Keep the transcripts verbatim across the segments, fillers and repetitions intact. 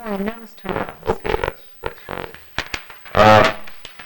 more in those terms. Okay, that's that's fine. Uh,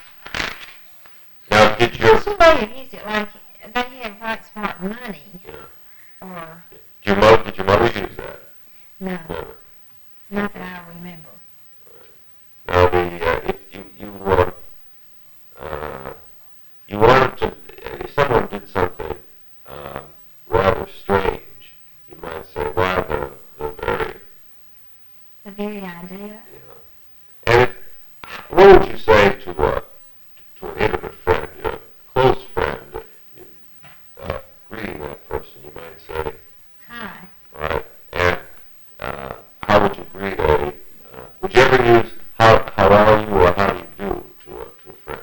now, did you? That's the way you use it, like they have Right Smart Money. Yeah. Or. Did your mother? Did your mother use that? No. Never. Not that I remember. Now, the uh, if you you uh, uh, you wanted to, if someone did something uh, rather strange, you might say, "Wow, the the very." The very idea. You know, and if, what would you say to a to an intimate friend, you know, close friend, you, uh, greeting that person? You might say, "Hi." Right, and uh, how would you greet a? Uh, would you ever use how how are you or how do you do to a to a friend?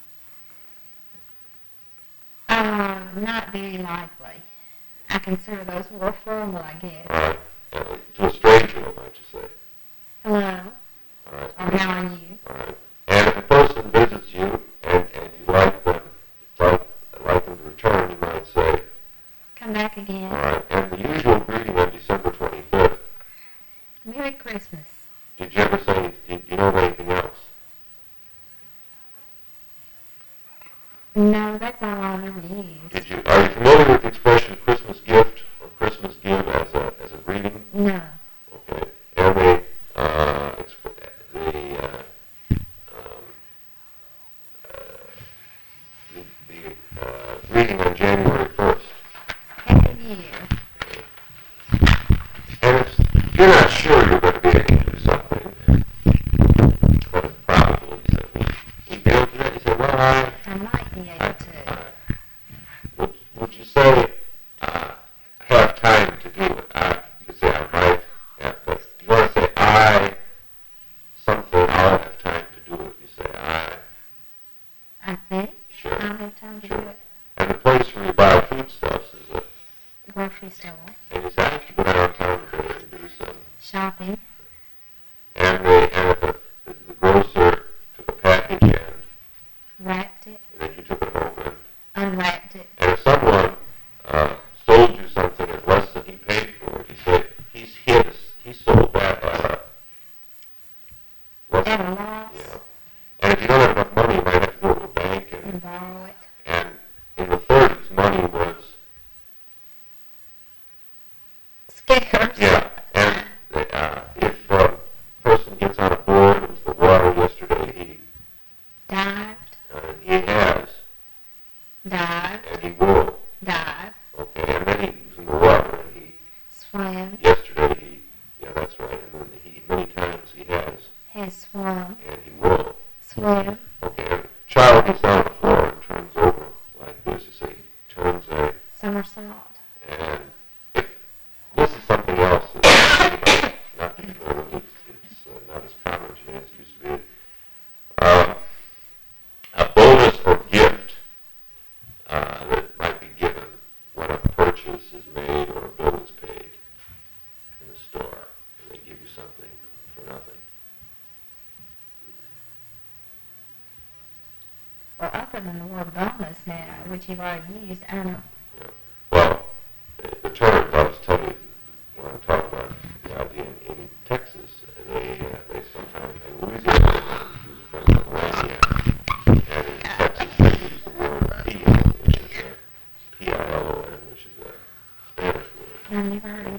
Uh, not very likely. I consider those more formal, I guess. All right, uh, to a stranger, what might you say? Hello. All right. Or how are you? All right. And if a person visits you and, and you like them, like like them to return, you might say, "Come back again." All right. And the usual greeting on December twenty-fifth. "Merry Christmas." Did you ever say? Did you know of anything else? No, that's all I've ever used. Did you? Are you familiar with the expression "Christmas gift" or "Christmas give" as a as a greeting? No. Okay. And the uh, exp- the, uh, um, uh, the the uh, greeting on January first. Happy New Year. And if, if you're not sure you're going to be able to do something, but it's probable, you say, "Will you be able to do that?" You say, "Well, I." I might be able I, to. I, would, would you say, uh, have time to do it? I, you could say, "I might." Yeah, but you want to say, "I," something, "I'll have time to do it." You say, "I." I think. Sure. I'll have time to Sure. do it. And the place where you buy foodstuffs is a Grocery store. and you say, "I should go downtown today and do some." Shopping. And the and if the, the, the grocer took a package and Wrapped it. and then you took it home and Unwrapped it. and if someone uh, sold you something at less than he paid for it, you say, "He's hit us. He sold that at a less At than." a loss. Yeah. And if you don't have enough money, you might have to go to a bank and And borrow it. and in the thirties, money was Scarce. yeah. And uh, if a person gets on a board, it was the water yesterday. He Dived. uh, he has Dived. and he will. Dive. Okay. And then he was in the water and he Swim. yesterday he yeah that's right. And then he many times he has Has swum. and he will. Swim. Okay. And a child gets down on the floor and turns over like this. You say he turns a Somersault. and if this is something else that not be familiar with. It's, it's uh, not as common today as it used to be. Um, a bonus or gift uh, that might be given when a purchase is made or a bill is paid in the store, and they give you something for nothing. Well, other than the word bonus now, which you've already used, I don't know. Yeah. Well, the, the terms I was telling you when I talk about the idea in, in Texas, they uh, they sometimes in Louisiana they use a phrase like lagniappe, and in Texas they use the word P I, which is a P I L O N, which is a Spanish word. I've never heard